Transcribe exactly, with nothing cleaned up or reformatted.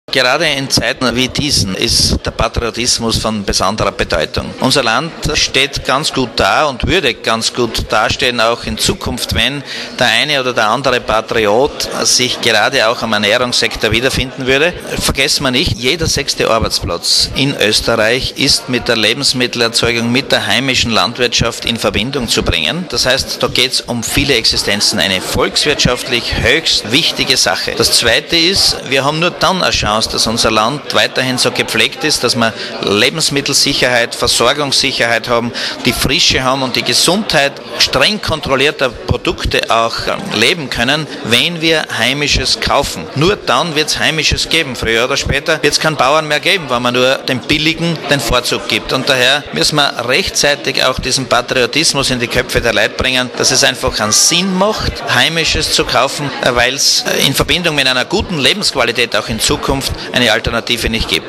Gerade in Zeiten wie diesen ist der Patriotismus von besonderer Bedeutung. Unser Land steht ganz gut da und würde ganz gut dastehen, auch in Zukunft, wenn der eine oder der andere Patriot sich gerade auch am Ernährungssektor wiederfinden würde. Vergessen wir nicht, jeder sechste Arbeitsplatz in Österreich ist mit der Lebensmittelerzeugung, mit der heimischen Landwirtschaft in Verbindung zu bringen. Das heißt, da geht es um viele Existenzen, eine volkswirtschaftlich höchst wichtige Sache. Das Zweite ist, wir haben nur dann eine Chance, dass unser Land weiterhin so gepflegt ist, dass wir Lebensmittelsicherheit, Versorgungssicherheit haben, die Frische haben und die Gesundheit streng kontrollierter Produkte auch leben können, wenn wir Heimisches kaufen. Nur dann wird es Heimisches geben. Früher oder später wird es keinen Bauern mehr geben, weil man nur den Billigen den Vorzug gibt. Und daher müssen wir rechtzeitig auch diesen Patriotismus in die Köpfe der Leute bringen, dass es einfach einen Sinn macht, Heimisches zu kaufen, weil es in Verbindung mit einer guten Lebensqualität auch in Zukunft eine Alternative nicht gibt.